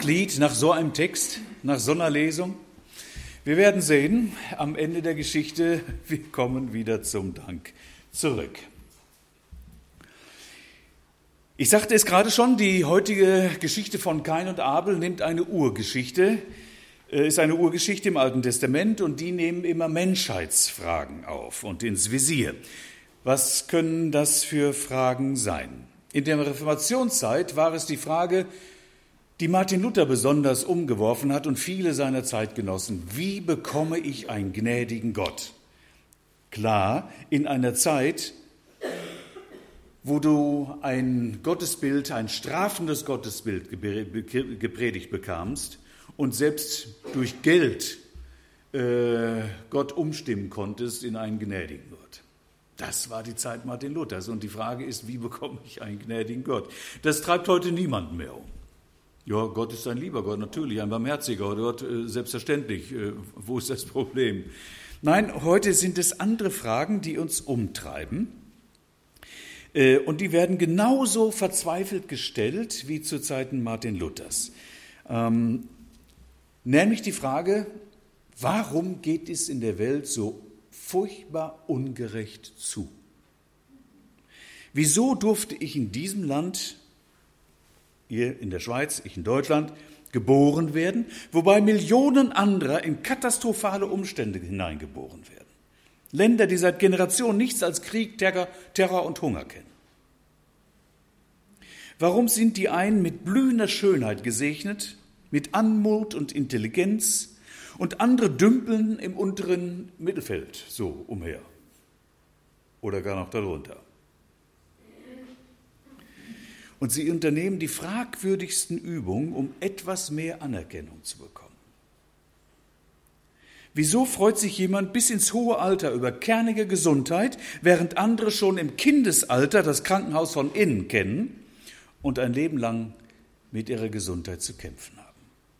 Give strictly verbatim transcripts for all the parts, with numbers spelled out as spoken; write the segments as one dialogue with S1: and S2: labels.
S1: Glied nach so einem Text, nach so einer Lesung? Wir werden sehen, am Ende der Geschichte, wir kommen wieder zum Dank zurück. Ich sagte es gerade schon, die heutige Geschichte von Kain und Abel nimmt eine Urgeschichte, ist eine Urgeschichte im Alten Testament und die nehmen immer Menschheitsfragen auf und ins Visier. Was können das für Fragen sein? In der Reformationszeit war es die Frage, die Martin Luther besonders umgeworfen hat und viele seiner Zeitgenossen. Wie bekomme ich einen gnädigen Gott? Klar, in einer Zeit, wo du ein Gottesbild, ein strafendes Gottesbild gepredigt bekamst und selbst durch Geld äh, Gott umstimmen konntest in einen gnädigen Gott. Das war die Zeit Martin Luthers. Und die Frage ist, wie bekomme ich einen gnädigen Gott? Das treibt heute niemanden mehr um. Ja, Gott ist ein lieber Gott, natürlich, ein barmherziger Gott, äh, selbstverständlich. Äh, wo ist das Problem? Nein, heute sind es andere Fragen, die uns umtreiben. Äh, und die werden genauso verzweifelt gestellt wie zu Zeiten Martin Luthers. Ähm, nämlich die Frage, warum geht es in der Welt so furchtbar ungerecht zu? Wieso durfte ich in diesem Land, ihr in der Schweiz, ich in Deutschland, geboren werden, wobei Millionen anderer in katastrophale Umstände hineingeboren werden? Länder, die seit Generationen nichts als Krieg, Terror, Terror und Hunger kennen. Warum sind die einen mit blühender Schönheit gesegnet, mit Anmut und Intelligenz, und andere dümpeln im unteren Mittelfeld so umher oder gar noch darunter? Und sie unternehmen die fragwürdigsten Übungen, um etwas mehr Anerkennung zu bekommen. Wieso freut sich jemand bis ins hohe Alter über kernige Gesundheit, während andere schon im Kindesalter das Krankenhaus von innen kennen und ein Leben lang mit ihrer Gesundheit zu kämpfen haben?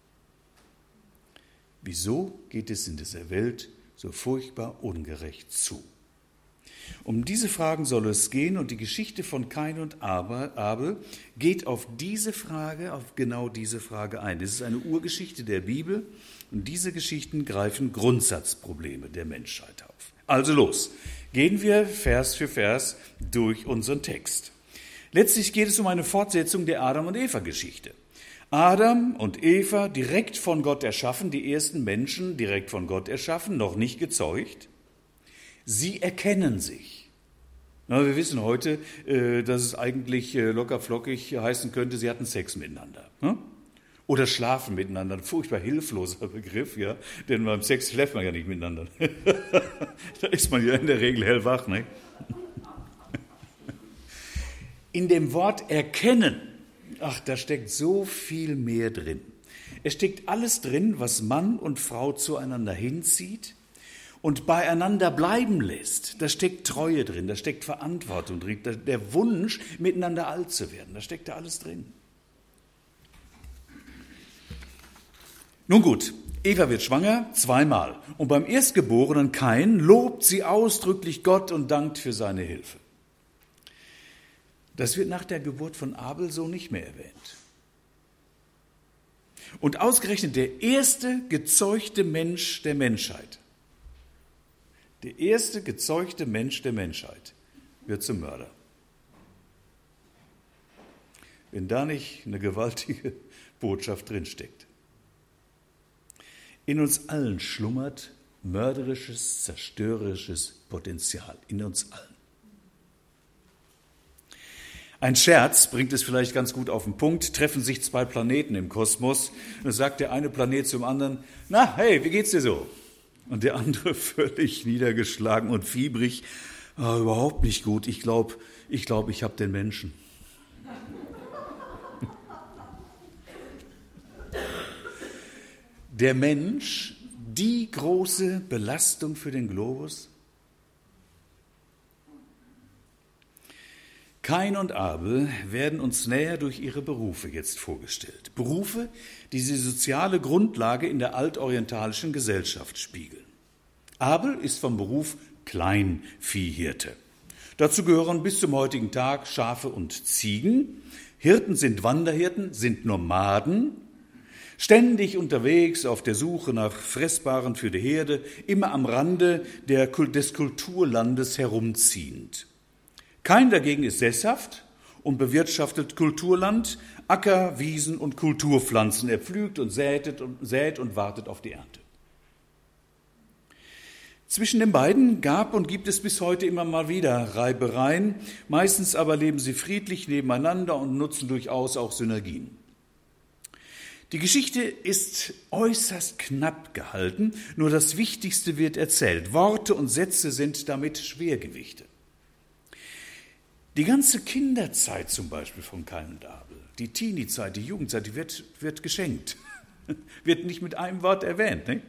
S1: Wieso geht es in dieser Welt so furchtbar ungerecht zu? Um diese Fragen soll es gehen und die Geschichte von Kain und Abel geht auf diese Frage, auf genau diese Frage ein. Es ist eine Urgeschichte der Bibel und diese Geschichten greifen Grundsatzprobleme der Menschheit auf. Also los, gehen wir Vers für Vers durch unseren Text. Letztlich geht es um eine Fortsetzung der Adam- und Eva-Geschichte. Adam und Eva, direkt von Gott erschaffen, die ersten Menschen direkt von Gott erschaffen, noch nicht gezeugt. Sie erkennen sich. Na, wir wissen heute, äh, dass es eigentlich äh, lockerflockig heißen könnte, sie hatten Sex miteinander. Hm? Oder schlafen miteinander. Ein furchtbar hilfloser Begriff, ja, denn beim Sex schläft man ja nicht miteinander. Da ist man ja in der Regel hellwach. Ne? In dem Wort erkennen, ach, da steckt so viel mehr drin. Es steckt alles drin, was Mann und Frau zueinander hinzieht und beieinander bleiben lässt. Da steckt Treue drin, da steckt Verantwortung drin, der Wunsch, miteinander alt zu werden. Da steckt da alles drin. Nun gut, Eva wird schwanger, zweimal. Und beim Erstgeborenen Kain lobt sie ausdrücklich Gott und dankt für seine Hilfe. Das wird nach der Geburt von Abel so nicht mehr erwähnt. Und ausgerechnet der erste gezeugte Mensch der Menschheit, der erste gezeugte Mensch der Menschheit wird zum Mörder. Wenn da nicht eine gewaltige Botschaft drinsteckt. In uns allen schlummert mörderisches, zerstörerisches Potenzial. In uns allen. Ein Scherz bringt es vielleicht ganz gut auf den Punkt. Treffen sich zwei Planeten im Kosmos. Und dann sagt der eine Planet zum anderen, na, hey, wie geht's dir so? Und der andere völlig niedergeschlagen und fiebrig, ah, überhaupt nicht gut. Ich glaube, ich, glaub, ich habe den Menschen. Der Mensch, die große Belastung für den Globus. Kain und Abel werden uns näher durch ihre Berufe jetzt vorgestellt. Berufe, die die soziale Grundlage in der altorientalischen Gesellschaft spiegeln. Abel ist vom Beruf Kleinviehhirte. Dazu gehören bis zum heutigen Tag Schafe und Ziegen. Hirten sind Wanderhirten, sind Nomaden. Ständig unterwegs auf der Suche nach Fressbaren für die Herde, immer am Rande der, des Kulturlandes herumziehend. Kain dagegen ist sesshaft und bewirtschaftet Kulturland, Acker, Wiesen und Kulturpflanzen. Er pflügt und sät und, sät und wartet auf die Ernte. Zwischen den beiden gab und gibt es bis heute immer mal wieder Reibereien. Meistens aber leben sie friedlich nebeneinander und nutzen durchaus auch Synergien. Die Geschichte ist äußerst knapp gehalten, nur das Wichtigste wird erzählt. Worte und Sätze sind damit Schwergewichte. Die ganze Kinderzeit zum Beispiel von Kain und Abel, die Teenie-Zeit, die Jugendzeit, die wird, wird geschenkt, wird nicht mit einem Wort erwähnt. Nicht?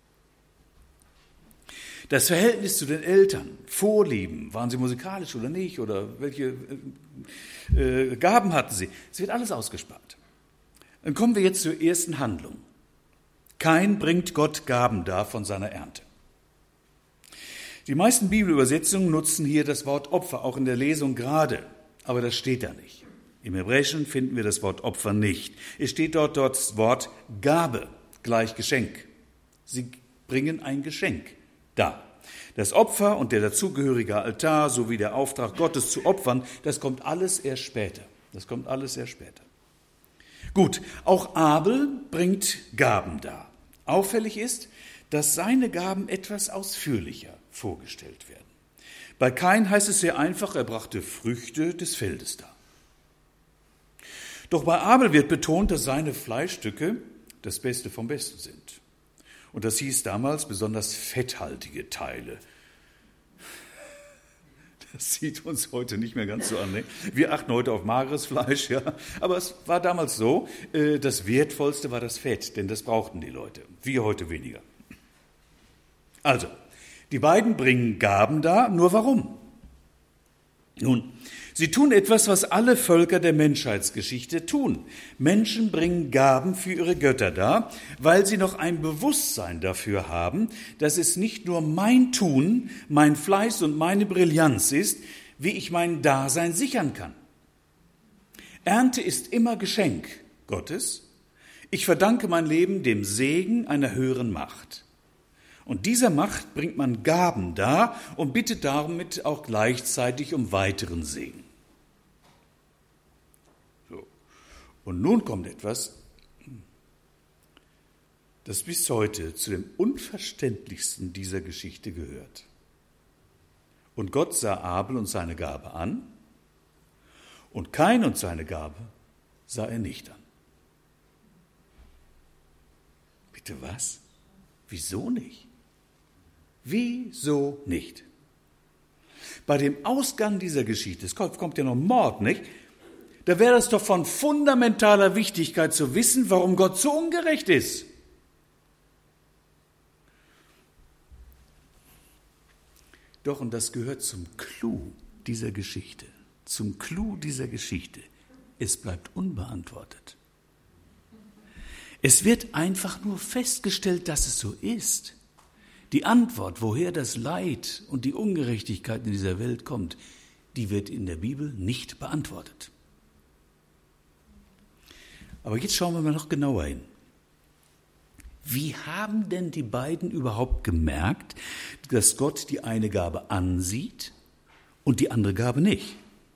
S1: Das Verhältnis zu den Eltern, Vorlieben, waren sie musikalisch oder nicht, oder welche äh, Gaben hatten sie, es wird alles ausgespart. Dann kommen wir jetzt zur ersten Handlung. Kain bringt Gott Gaben dar von seiner Ernte. Die meisten Bibelübersetzungen nutzen hier das Wort Opfer, auch in der Lesung gerade, aber das steht da nicht. Im Hebräischen finden wir das Wort Opfer nicht. Es steht dort, dort das Wort Gabe, gleich Geschenk. Sie bringen ein Geschenk dar. Das Opfer und der dazugehörige Altar sowie der Auftrag Gottes zu opfern, das kommt alles erst später. Das kommt alles erst später. Gut, auch Abel bringt Gaben dar. Auffällig ist, dass seine Gaben etwas ausführlicher vorgestellt werden. Bei Kain heißt es sehr einfach, er brachte Früchte des Feldes dar. Doch bei Abel wird betont, dass seine Fleischstücke das Beste vom Besten sind. Und das hieß damals besonders fetthaltige Teile. Das sieht uns heute nicht mehr ganz so an. Ne? Wir achten heute auf mageres Fleisch, ja. Aber es war damals so, das Wertvollste war das Fett, denn das brauchten die Leute. Wir heute weniger. Also, die beiden bringen Gaben dar, nur warum? Nun, sie tun etwas, was alle Völker der Menschheitsgeschichte tun. Menschen bringen Gaben für ihre Götter dar, weil sie noch ein Bewusstsein dafür haben, dass es nicht nur mein Tun, mein Fleiß und meine Brillanz ist, wie ich mein Dasein sichern kann. Ernte ist immer Geschenk Gottes. Ich verdanke mein Leben dem Segen einer höheren Macht. Und dieser Macht bringt man Gaben dar und bittet damit auch gleichzeitig um weiteren Segen. So. Und nun kommt etwas, das bis heute zu dem Unverständlichsten dieser Geschichte gehört. Und Gott sah Abel und seine Gabe an, und Kain und seine Gabe sah er nicht an. Bitte was? Wieso nicht? Wieso nicht? Bei dem Ausgang dieser Geschichte, es kommt ja noch Mord, nicht? Da wäre es doch von fundamentaler Wichtigkeit zu wissen, warum Gott so ungerecht ist. Doch, und das gehört zum Clou dieser Geschichte, zum Clou dieser Geschichte, es bleibt unbeantwortet. Es wird einfach nur festgestellt, dass es so ist. Die Antwort, woher das Leid und die Ungerechtigkeit in dieser Welt kommt, die wird in der Bibel nicht beantwortet. Aber jetzt schauen wir mal noch genauer hin. Wie haben denn die beiden überhaupt gemerkt, dass Gott die eine Gabe ansieht und die andere Gabe nicht?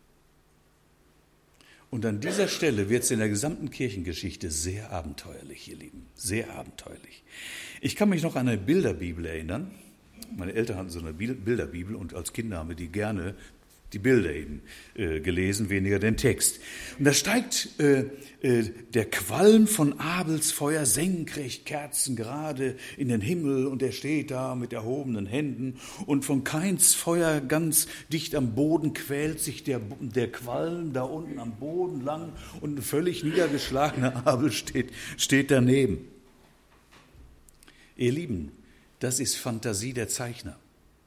S1: Und an dieser Stelle wird es in der gesamten Kirchengeschichte sehr abenteuerlich, ihr Lieben, sehr abenteuerlich. Ich kann mich noch an eine Bilderbibel erinnern. Meine Eltern hatten so eine Bilderbibel und als Kinder haben wir die gerne, die Bilder eben äh, gelesen, weniger den Text. Und da steigt äh, äh, der Qualm von Abels Feuer senkrecht, kerzengerade in den Himmel und er steht da mit erhobenen Händen und von Kains Feuer ganz dicht am Boden quält sich der, der Qualm da unten am Boden lang und ein völlig niedergeschlagener Abel steht, steht daneben. Ihr Lieben, das ist Fantasie der Zeichner.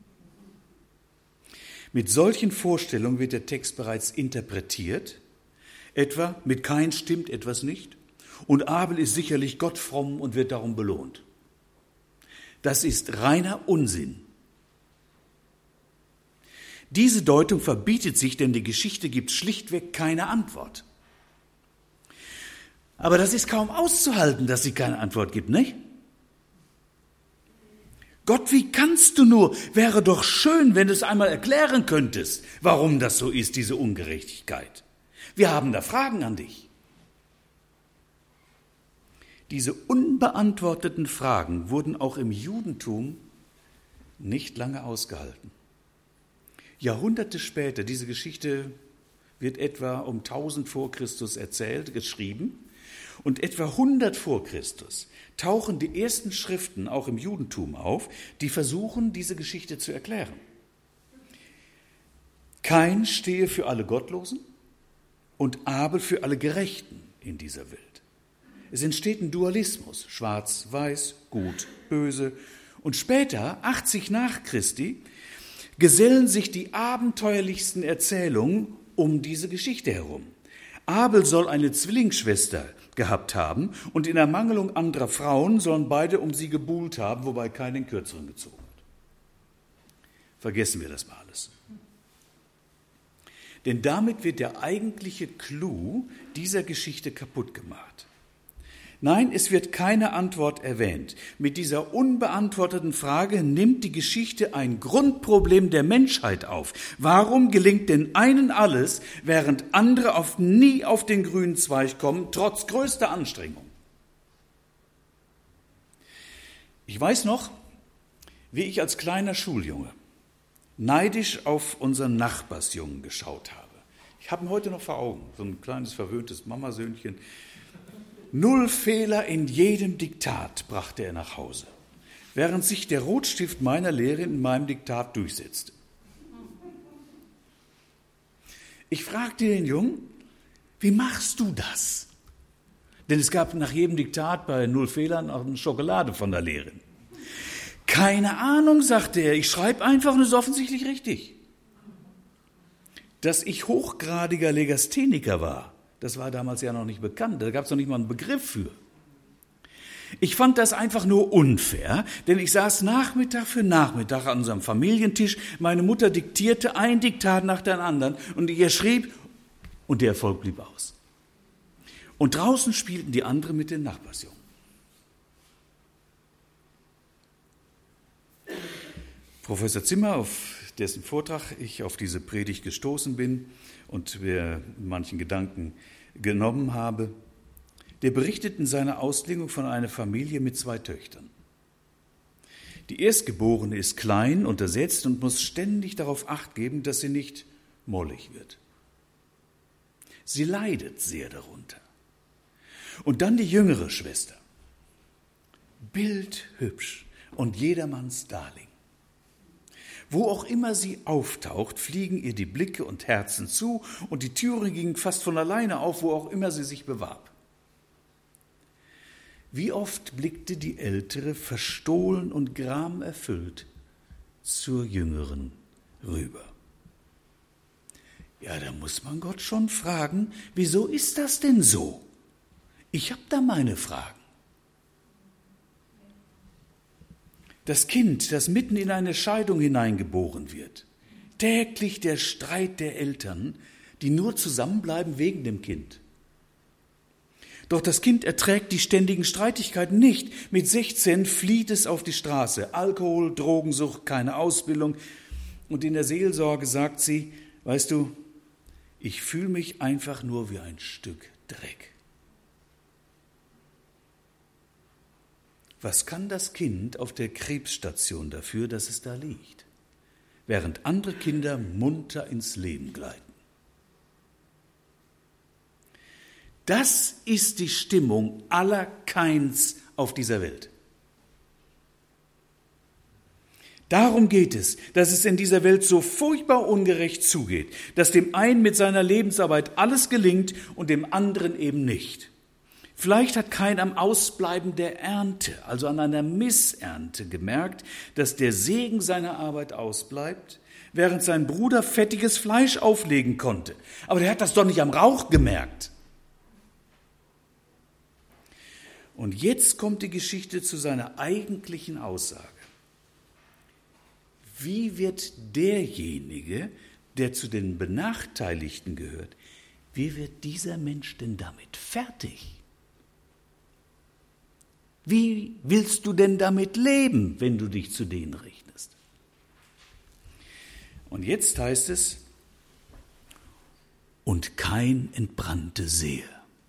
S1: Mit solchen Vorstellungen wird der Text bereits interpretiert, etwa mit Kain stimmt etwas nicht und Abel ist sicherlich Gott fromm und wird darum belohnt. Das ist reiner Unsinn. Diese Deutung verbietet sich, denn die Geschichte gibt schlichtweg keine Antwort. Aber das ist kaum auszuhalten, dass sie keine Antwort gibt, nicht? Gott, wie kannst du nur? Wäre doch schön, wenn du es einmal erklären könntest, warum das so ist, diese Ungerechtigkeit. Wir haben da Fragen an dich. Diese unbeantworteten Fragen wurden auch im Judentum nicht lange ausgehalten. Jahrhunderte später, diese Geschichte wird etwa um tausend vor Christus erzählt, geschrieben, und etwa hundert vor Christus tauchen die ersten Schriften auch im Judentum auf, die versuchen, diese Geschichte zu erklären. Kain stehe für alle Gottlosen und Abel für alle Gerechten in dieser Welt. Es entsteht ein Dualismus, schwarz, weiß, gut, böse. Und später, achtzig nach Christi, gesellen sich die abenteuerlichsten Erzählungen um diese Geschichte herum. Abel soll eine Zwillingsschwester gehabt haben und in Ermangelung anderer Frauen sollen beide um sie gebuhlt haben, wobei keiner den Kürzeren gezogen hat. Vergessen wir das mal alles. Denn damit wird der eigentliche Clou dieser Geschichte kaputt gemacht. Nein, es wird keine Antwort erwähnt. Mit dieser unbeantworteten Frage nimmt die Geschichte ein Grundproblem der Menschheit auf. Warum gelingt den einen alles, während andere auf nie auf den grünen Zweig kommen, trotz größter Anstrengung? Ich weiß noch, wie ich als kleiner Schuljunge neidisch auf unseren Nachbarsjungen geschaut habe. Ich habe ihn heute noch vor Augen, so ein kleines verwöhntes Mamasöhnchen. Null Fehler in jedem Diktat brachte er nach Hause, während sich der Rotstift meiner Lehrerin in meinem Diktat durchsetzte. Ich fragte den Jungen, wie machst du das? Denn es gab nach jedem Diktat bei Null Fehlern auch eine Schokolade von der Lehrerin. Keine Ahnung, sagte er, ich schreibe einfach und es ist offensichtlich richtig. Dass ich hochgradiger Legastheniker war, das war damals ja noch nicht bekannt, da gab es noch nicht mal einen Begriff für. Ich fand das einfach nur unfair, denn ich saß Nachmittag für Nachmittag an unserem Familientisch, meine Mutter diktierte ein Diktat nach dem anderen und ich schrieb und der Erfolg blieb aus. Und draußen spielten die anderen mit den Nachbarsjungen. Professor Zimmer, auf dessen Vortrag ich auf diese Predigt gestoßen bin und mir manchen Gedanken genommen habe, der berichtet in seiner Auslegung von einer Familie mit zwei Töchtern. Die Erstgeborene ist klein, untersetzt und muss ständig darauf Acht geben, dass sie nicht mollig wird. Sie leidet sehr darunter. Und dann die jüngere Schwester, bildhübsch und jedermanns Darling. Wo auch immer sie auftaucht, fliegen ihr die Blicke und Herzen zu und die Türe ging fast von alleine auf, wo auch immer sie sich bewarb. Wie oft blickte die Ältere verstohlen und gramerfüllt zur Jüngeren rüber. Ja, da muss man Gott schon fragen, wieso ist das denn so? Ich habe da meine Fragen. Das Kind, das mitten in eine Scheidung hineingeboren wird, täglich der Streit der Eltern, die nur zusammenbleiben wegen dem Kind. Doch das Kind erträgt die ständigen Streitigkeiten nicht. Mit sechzehn flieht es auf die Straße. Alkohol, Drogensucht, keine Ausbildung. Und in der Seelsorge sagt sie, weißt du, ich fühle mich einfach nur wie ein Stück Dreck. Was kann das Kind auf der Krebsstation dafür, dass es da liegt, während andere Kinder munter ins Leben gleiten? Das ist die Stimmung aller Kains auf dieser Welt. Darum geht es, dass es in dieser Welt so furchtbar ungerecht zugeht, dass dem einen mit seiner Lebensarbeit alles gelingt und dem anderen eben nicht. Vielleicht hat Kain am Ausbleiben der Ernte, also an einer Missernte, gemerkt, dass der Segen seiner Arbeit ausbleibt, während sein Bruder fettiges Fleisch auflegen konnte. Aber der hat das doch nicht am Rauch gemerkt. Und jetzt kommt die Geschichte zu seiner eigentlichen Aussage. Wie wird derjenige, der zu den Benachteiligten gehört, wie wird dieser Mensch denn damit fertig? Wie willst du denn damit leben, wenn du dich zu denen richtest? Und jetzt heißt es, und Kain entbrannte sehr.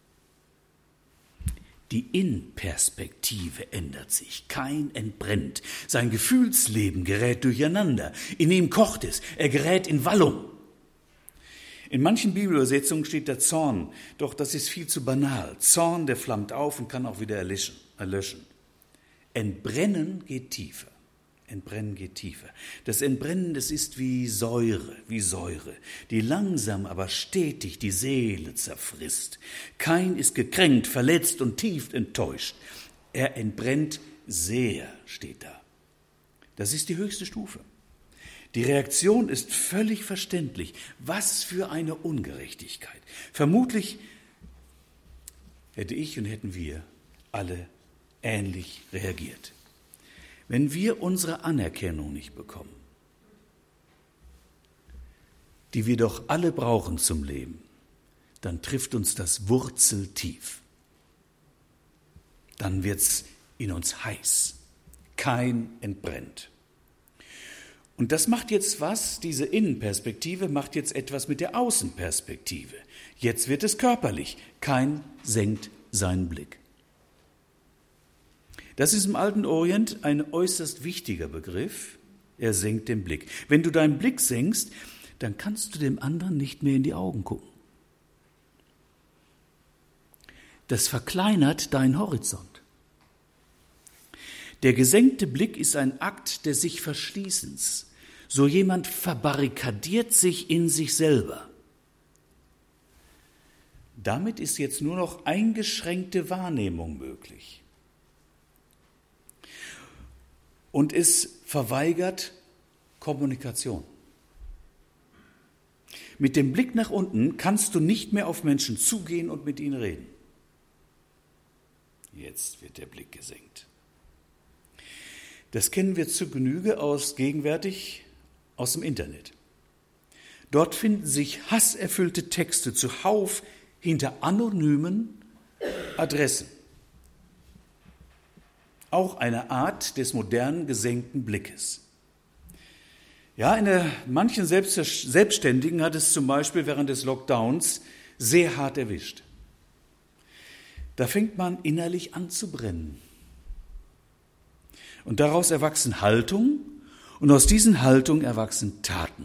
S1: Die In-Perspektive ändert sich. Kain entbrennt. Sein Gefühlsleben gerät durcheinander. In ihm kocht es. Er gerät in Wallung. In manchen Bibelübersetzungen steht der Zorn, doch das ist viel zu banal. Zorn, der flammt auf und kann auch wieder erlöschen. erlöschen. Entbrennen geht tiefer. Entbrennen geht tiefer. Das Entbrennen, das ist wie Säure, wie Säure, die langsam, aber stetig die Seele zerfrisst. Kain ist gekränkt, verletzt und tief enttäuscht. Er entbrennt sehr, steht da. Das ist die höchste Stufe. Die Reaktion ist völlig verständlich. Was für eine Ungerechtigkeit. Vermutlich hätte ich und hätten wir alle ähnlich reagiert. Wenn wir unsere Anerkennung nicht bekommen, die wir doch alle brauchen zum Leben, dann trifft uns das wurzeltief. Dann wird's in uns heiß. Kain entbrennt. Und das macht jetzt was, diese Innenperspektive macht jetzt etwas mit der Außenperspektive. Jetzt wird es körperlich. Kain senkt seinen Blick. Das ist im alten Orient ein äußerst wichtiger Begriff. Er senkt den Blick. Wenn du deinen Blick senkst, dann kannst du dem anderen nicht mehr in die Augen gucken. Das verkleinert deinen Horizont. Der gesenkte Blick ist ein Akt des sich Verschließens. So jemand verbarrikadiert sich in sich selber. Damit ist jetzt nur noch eingeschränkte Wahrnehmung möglich. Und es verweigert Kommunikation. Mit dem Blick nach unten kannst du nicht mehr auf Menschen zugehen und mit ihnen reden. Jetzt wird der Blick gesenkt. Das kennen wir zu Genüge aus gegenwärtig aus dem Internet. Dort finden sich hasserfüllte Texte zuhauf hinter anonymen Adressen. Auch eine Art des modernen gesenkten Blickes. Ja, in der, manchen Selbstständigen hat es zum Beispiel während des Lockdowns sehr hart erwischt. Da fängt man innerlich an zu brennen. Und daraus erwachsen Haltung und aus diesen Haltungen erwachsen Taten.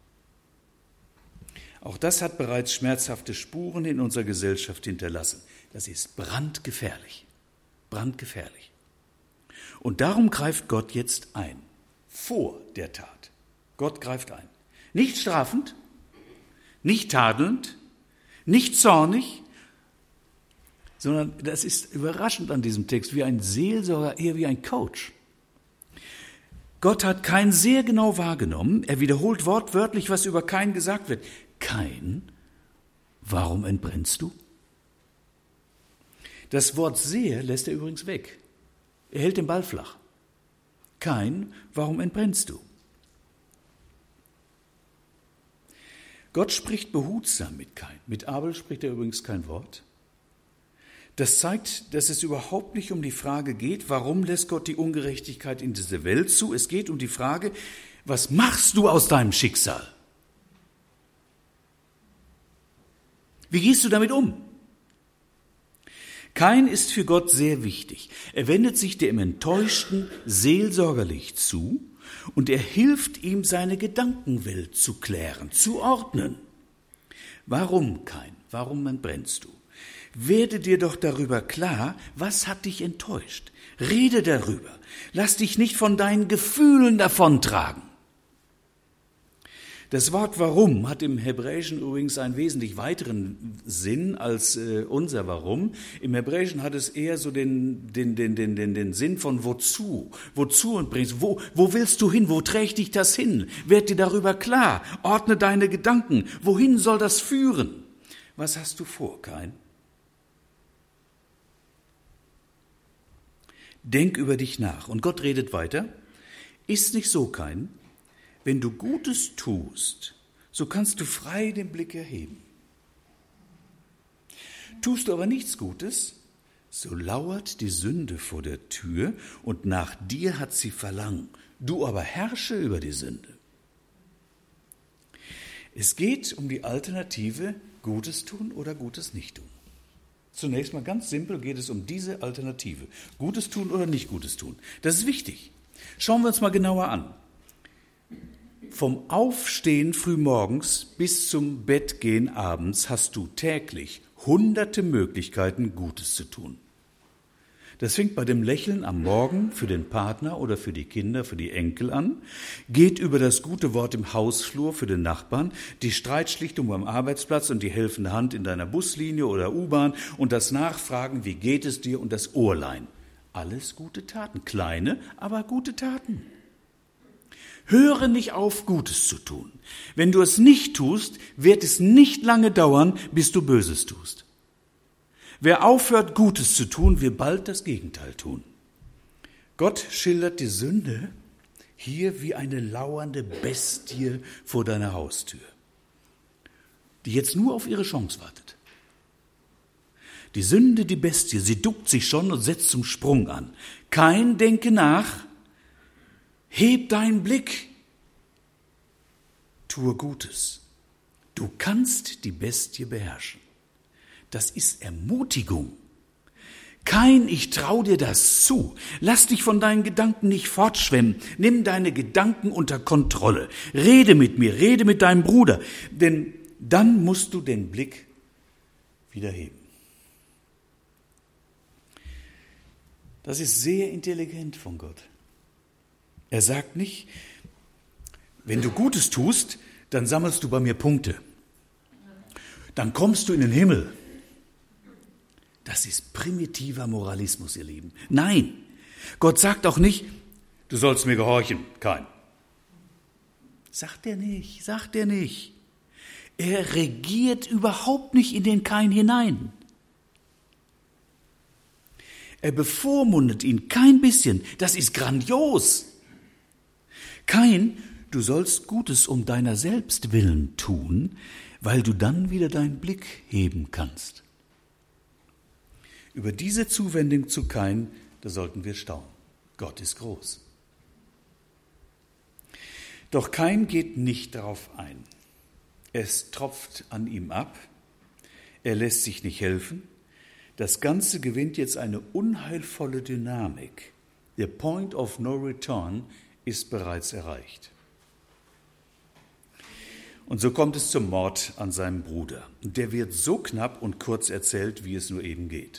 S1: Auch das hat bereits schmerzhafte Spuren in unserer Gesellschaft hinterlassen. Das ist brandgefährlich. Brandgefährlich. Und darum greift Gott jetzt ein. Vor der Tat. Gott greift ein. Nicht strafend, nicht tadelnd, nicht zornig, sondern das ist überraschend an diesem Text, wie ein Seelsorger, eher wie ein Coach. Gott hat Kain sehr genau wahrgenommen. Er wiederholt wortwörtlich, was über Kain gesagt wird. Kain, warum entbrennst du? Das Wort sehr lässt er übrigens weg. Er hält den Ball flach. Kain, warum entbrennst du? Gott spricht behutsam mit Kain. Mit Abel spricht er übrigens kein Wort. Das zeigt, dass es überhaupt nicht um die Frage geht, warum lässt Gott die Ungerechtigkeit in diese Welt zu? Es geht um die Frage, was machst du aus deinem Schicksal? Wie gehst du damit um? Kain ist für Gott sehr wichtig. Er wendet sich dem Enttäuschten seelsorgerlich zu und er hilft ihm, seine Gedankenwelt zu klären, zu ordnen. Warum, Kain? Warum entbrennst du? Werde dir doch darüber klar, was hat dich enttäuscht. Rede darüber. Lass dich nicht von deinen Gefühlen davontragen. Das Wort warum hat im Hebräischen übrigens einen wesentlich weiteren Sinn als äh, unser warum. Im Hebräischen hat es eher so den, den, den, den, den, den Sinn von wozu. Wozu und bringst, wo, wo willst du hin? Wo trägt dich das hin? Werd dir darüber klar. Ordne deine Gedanken. Wohin soll das führen? Was hast du vor, Kain? Denk über dich nach. Und Gott redet weiter. Ist nicht so, Kain? Wenn du Gutes tust, so kannst du frei den Blick erheben. Tust du aber nichts Gutes, So lauert die Sünde vor der Tür und nach dir hat sie Verlangen. Du aber herrsche über die Sünde. Es geht um die Alternative Gutes tun oder Gutes nicht tun. Zunächst mal ganz simpel geht es um diese Alternative. Gutes tun oder nicht Gutes tun. Das ist wichtig. Schauen wir uns mal genauer an. Vom Aufstehen frühmorgens bis zum Bettgehen abends hast du täglich hunderte Möglichkeiten, Gutes zu tun. Das fängt bei dem Lächeln am Morgen für den Partner oder für die Kinder, für die Enkel an, geht über das gute Wort im Hausflur für den Nachbarn, die Streitschlichtung am Arbeitsplatz und die helfende Hand in deiner Buslinie oder U-Bahn und das Nachfragen, wie geht es dir, und das Ohrlein. Alles gute Taten, kleine, aber gute Taten. Höre nicht auf, Gutes zu tun. Wenn du es nicht tust, wird es nicht lange dauern, bis du Böses tust. Wer aufhört, Gutes zu tun, wird bald das Gegenteil tun. Gott schildert die Sünde hier wie eine lauernde Bestie vor deiner Haustür, die jetzt nur auf ihre Chance wartet. Die Sünde, die Bestie, sie duckt sich schon und setzt zum Sprung an. Kein Denke nach, heb deinen Blick, tue Gutes. Du kannst die Bestie beherrschen. Das ist Ermutigung. Kein, ich trau dir das zu. Lass dich von deinen Gedanken nicht fortschwemmen. Nimm deine Gedanken unter Kontrolle. Rede mit mir, rede mit deinem Bruder. Denn dann musst du den Blick wieder heben. Das ist sehr intelligent von Gott. Er sagt nicht, wenn du Gutes tust, dann sammelst du bei mir Punkte. Dann kommst du in den Himmel. Das ist primitiver Moralismus, ihr Lieben. Nein, Gott sagt auch nicht, du sollst mir gehorchen, kein. Sagt er nicht, sagt er nicht. Er regiert überhaupt nicht in den Kain hinein. Er bevormundet ihn kein bisschen. Das ist grandios. Kain, du sollst Gutes um deiner selbst willen tun, weil du dann wieder deinen Blick heben kannst. Über diese Zuwendung zu Kain, da sollten wir staunen. Gott ist groß. Doch Kain geht nicht darauf ein. Es tropft an ihm ab. Er lässt sich nicht helfen. Das Ganze gewinnt jetzt eine unheilvolle Dynamik. Der Point of No Return ist bereits erreicht. Und so kommt es zum Mord an seinem Bruder. Der wird so knapp und kurz erzählt, wie es nur eben geht.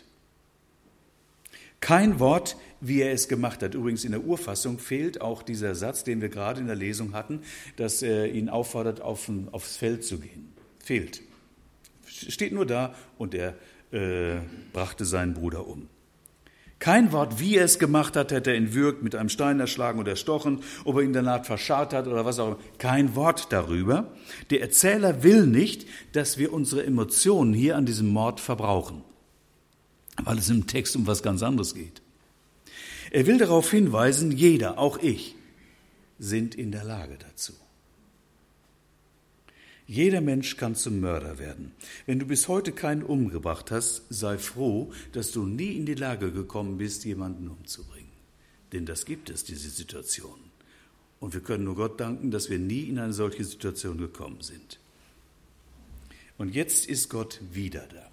S1: Kein Wort, wie er es gemacht hat. Übrigens in der Urfassung fehlt auch dieser Satz, den wir gerade in der Lesung hatten, dass er ihn auffordert, auf, aufs Feld zu gehen. Fehlt. Steht nur da und er äh, brachte seinen Bruder um. Kein Wort, wie er es gemacht hat, hätte er ihn würgt, mit einem Stein erschlagen oder erstochen, ob er ihn danach verscharrt hat oder was auch immer. Kein Wort darüber. Der Erzähler will nicht, dass wir unsere Emotionen hier an diesem Mord verbrauchen, weil es im Text um was ganz anderes geht. Er will darauf hinweisen, jeder, auch ich, sind in der Lage dazu. Jeder Mensch kann zum Mörder werden. Wenn du bis heute keinen umgebracht hast, sei froh, dass du nie in die Lage gekommen bist, jemanden umzubringen. Denn das gibt es, diese Situation. Und wir können nur Gott danken, dass wir nie in eine solche Situation gekommen sind. Und jetzt ist Gott wieder da.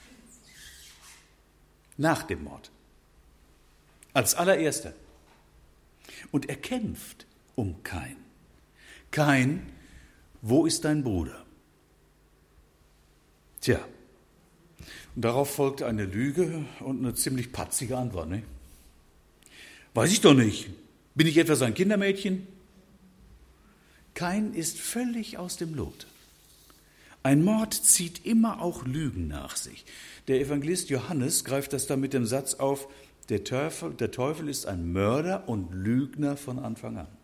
S1: Nach dem Mord. Als allererster. Und er kämpft um Kain. Kain, wo ist dein Bruder? Tja, und darauf folgte eine Lüge und eine ziemlich patzige Antwort. Ne? Weiß ich doch nicht. Bin ich etwa sein Kindermädchen? Kain ist völlig aus dem Lot. Ein Mord zieht immer auch Lügen nach sich. Der Evangelist Johannes greift das dann mit dem Satz auf, der Teufel, der Teufel ist ein Mörder und Lügner von Anfang an.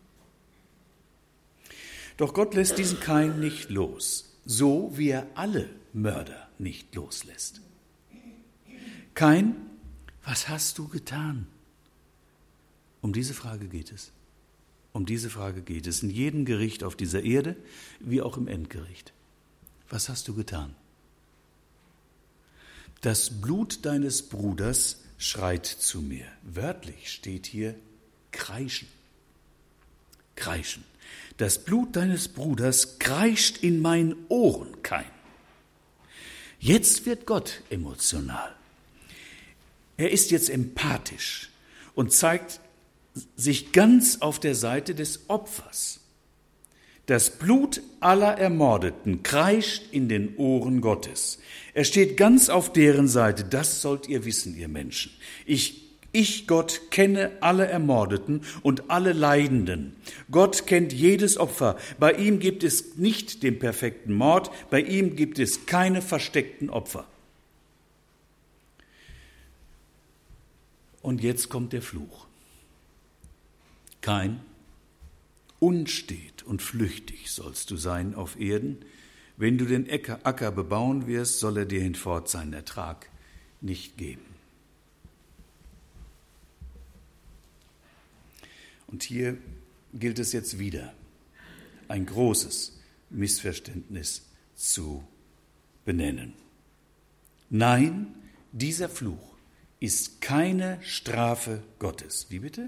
S1: Doch Gott lässt diesen Kain nicht los, so wie er alle Mörder nicht loslässt. Kain, was hast du getan? Um diese Frage geht es. Um diese Frage geht es in jedem Gericht auf dieser Erde, wie auch im Endgericht. Was hast du getan? Das Blut deines Bruders schreit zu mir. Wörtlich steht hier kreischen. Kreischen. Das Blut deines Bruders kreischt in meinen Ohrenkeim. Jetzt wird Gott emotional. Er ist jetzt empathisch und zeigt sich ganz auf der Seite des Opfers. Das Blut aller Ermordeten kreischt in den Ohren Gottes. Er steht ganz auf deren Seite. Das sollt ihr wissen, ihr Menschen. Ich, ich, Gott, kenne alle Ermordeten und alle Leidenden. Gott kennt jedes Opfer. Bei ihm gibt es nicht den perfekten Mord. Bei ihm gibt es keine versteckten Opfer. Und jetzt kommt der Fluch. Kain, unstet und flüchtig sollst du sein auf Erden. Wenn du den Acker bebauen wirst, soll er dir hinfort seinen Ertrag nicht geben. Und hier gilt es jetzt wieder, ein großes Missverständnis zu benennen. Nein, dieser Fluch ist keine Strafe Gottes. Wie bitte?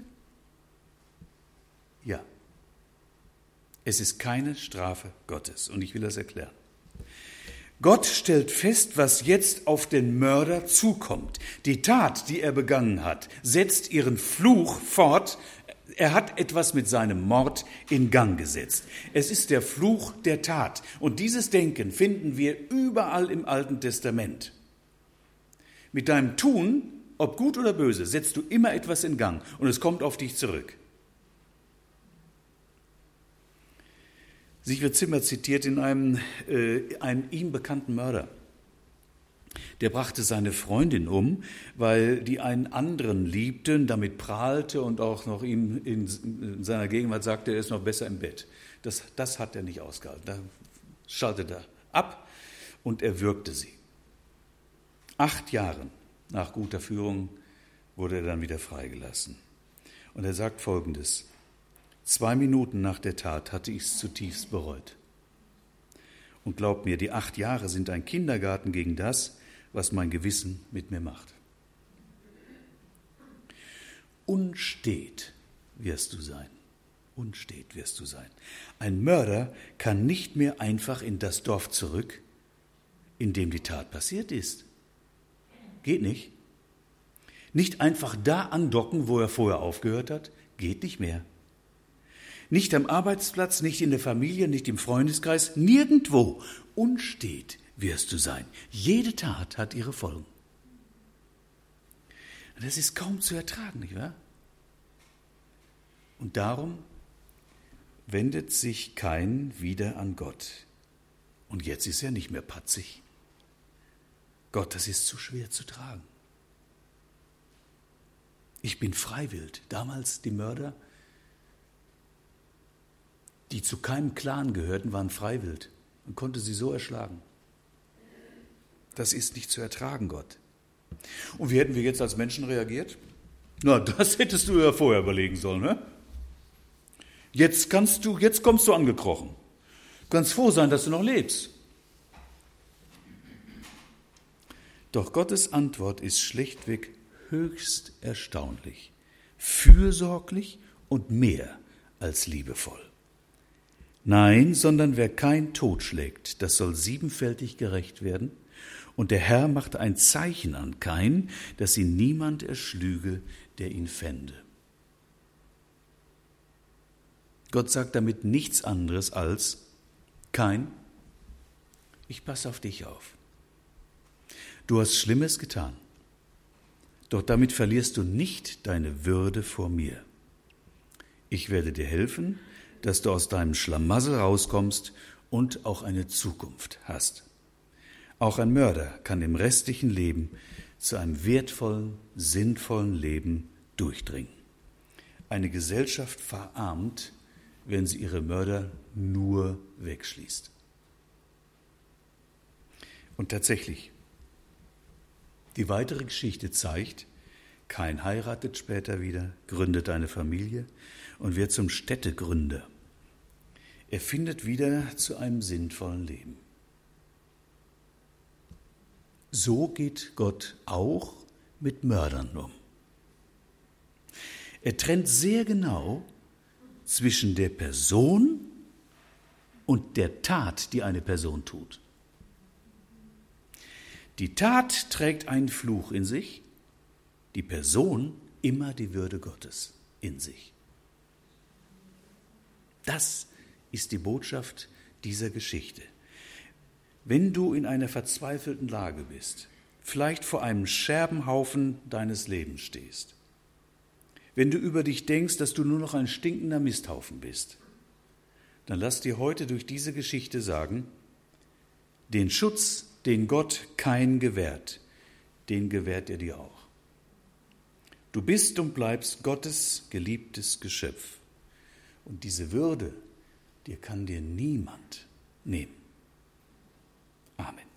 S1: Ja. Es ist keine Strafe Gottes. Und ich will das erklären. Gott stellt fest, was jetzt auf den Mörder zukommt. Die Tat, die er begangen hat, setzt ihren Fluch fort. Er hat etwas mit seinem Mord in Gang gesetzt. Es ist der Fluch der Tat. Und dieses Denken finden wir überall im Alten Testament. Mit deinem Tun, ob gut oder böse, setzt du immer etwas in Gang und es kommt auf dich zurück. Sich wird Zimmer zitiert in einem, äh, einem ihm bekannten Mörder. Der brachte seine Freundin um, weil die einen anderen liebte, damit prahlte und auch noch ihm in, in seiner Gegenwart sagte, er ist noch besser im Bett. Das, das hat er nicht ausgehalten. Da schaltete er ab und er würgte sie. Acht Jahre nach guter Führung wurde er dann wieder freigelassen. Und er sagt Folgendes: Zwei Minuten nach der Tat hatte ich es zutiefst bereut. Und glaubt mir, die acht Jahre sind ein Kindergarten gegen das, was mein Gewissen mit mir macht. Unstet wirst du sein. Unstet wirst du sein. Ein Mörder kann nicht mehr einfach in das Dorf zurück, in dem die Tat passiert ist. Geht nicht. Nicht einfach da andocken, wo er vorher aufgehört hat. Geht nicht mehr. Nicht am Arbeitsplatz, nicht in der Familie, nicht im Freundeskreis, nirgendwo. Unstet wirst du sein. Jede Tat hat ihre Folgen. Das ist kaum zu ertragen, nicht wahr? Und darum wendet sich Kain wieder an Gott. Und jetzt ist er nicht mehr patzig. Gott, das ist zu schwer zu tragen. Ich bin freiwillig. Damals die Mörder, die zu keinem Clan gehörten, waren freiwillig. Man konnte sie so erschlagen. Das ist nicht zu ertragen, Gott. Und wie hätten wir jetzt als Menschen reagiert? Na, das hättest du ja vorher überlegen sollen, ne? Jetzt kannst du, jetzt kommst du angekrochen. Du kannst froh sein, dass du noch lebst. Doch Gottes Antwort ist schlichtweg höchst erstaunlich, fürsorglich und mehr als liebevoll. Nein, sondern wer kein Tod schlägt, das soll siebenfältig gerecht werden. Und der Herr machte ein Zeichen an Kain, dass ihn niemand erschlüge, der ihn fände. Gott sagt damit nichts anderes als: Kain, ich passe auf dich auf. Du hast Schlimmes getan, doch damit verlierst du nicht deine Würde vor mir. Ich werde dir helfen, dass du aus deinem Schlamassel rauskommst und auch eine Zukunft hast. Auch ein Mörder kann im restlichen Leben zu einem wertvollen, sinnvollen Leben durchdringen. Eine Gesellschaft verarmt, wenn sie ihre Mörder nur wegschließt. Und tatsächlich, die weitere Geschichte zeigt, Kain heiratet später wieder, gründet eine Familie und wird zum Städtegründer. Er findet wieder zu einem sinnvollen Leben. So geht Gott auch mit Mördern um. Er trennt sehr genau zwischen der Person und der Tat, die eine Person tut. Die Tat trägt einen Fluch in sich, die Person immer die Würde Gottes in sich. Das ist die Botschaft dieser Geschichte. Wenn du in einer verzweifelten Lage bist, vielleicht vor einem Scherbenhaufen deines Lebens stehst, wenn du über dich denkst, dass du nur noch ein stinkender Misthaufen bist, dann lass dir heute durch diese Geschichte sagen, den Schutz, den Gott Kain gewährt, den gewährt er dir auch. Du bist und bleibst Gottes geliebtes Geschöpf. Und diese Würde, die kann dir niemand nehmen. Amen.